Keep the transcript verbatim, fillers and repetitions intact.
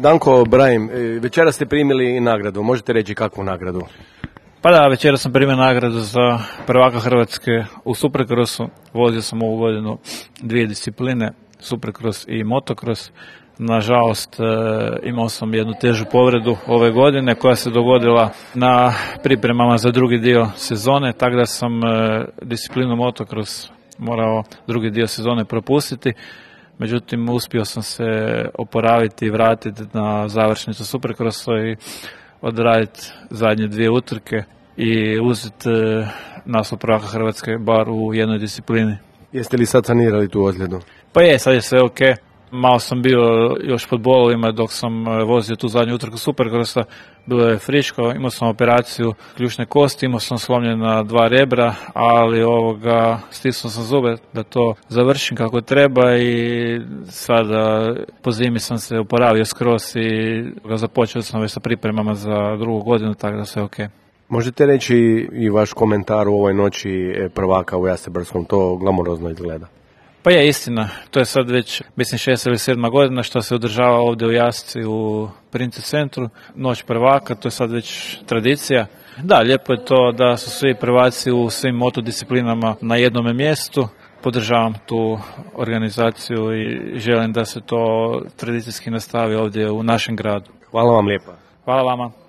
Danko Brahim, večera ste primili nagradu, možete reći kakvu nagradu? Pa da, večera sam primio nagradu za prvaka Hrvatske u Supercrossu. Vozio sam ovu godinu dvije discipline, Supercross i motocross. Nažalost, imao sam jednu težu povredu ove godine koja se dogodila na pripremama za drugi dio sezone, tako da sam disciplinu motocross morao drugi dio sezone propustiti. Međutim, uspio sam se oporaviti i vratiti na završnicu Supercrossa i odraditi zadnje dvije utrke i uzeti naslov prvaka Hrvatske bar u jednoj disciplini. Jeste li sad sanirali tu ozljedu? Pa je, sad je sve ok. Malo sam bio još pod bolovima dok sam vozio tu zadnju utrku Supercrossa, bilo je friško, imao sam operaciju ključne kosti, imao sam slomljena dva rebra, ali ovoga, stisnuo sam zube da to završim kako treba i sada po zimi sam se oporavio skroz i započeo sam već sa pripremama za drugu godinu, tako da sve ok. Možete reći i vaš komentar u ovoj noći prvaka u Jasebrdskom, to glamurozno izgleda? Pa je istina, to je sad već mislim šesta ili sedma godina što se održava ovdje u Jasci u Prince centru, noć prvaka, to je sad već tradicija. Da, lijepo je to da su svi prvaci u svim motodisciplinama na jednome mjestu. Podržavam tu organizaciju i želim da se to tradicijski nastavi ovdje u našem gradu. Hvala vam lijepa. Hvala vama.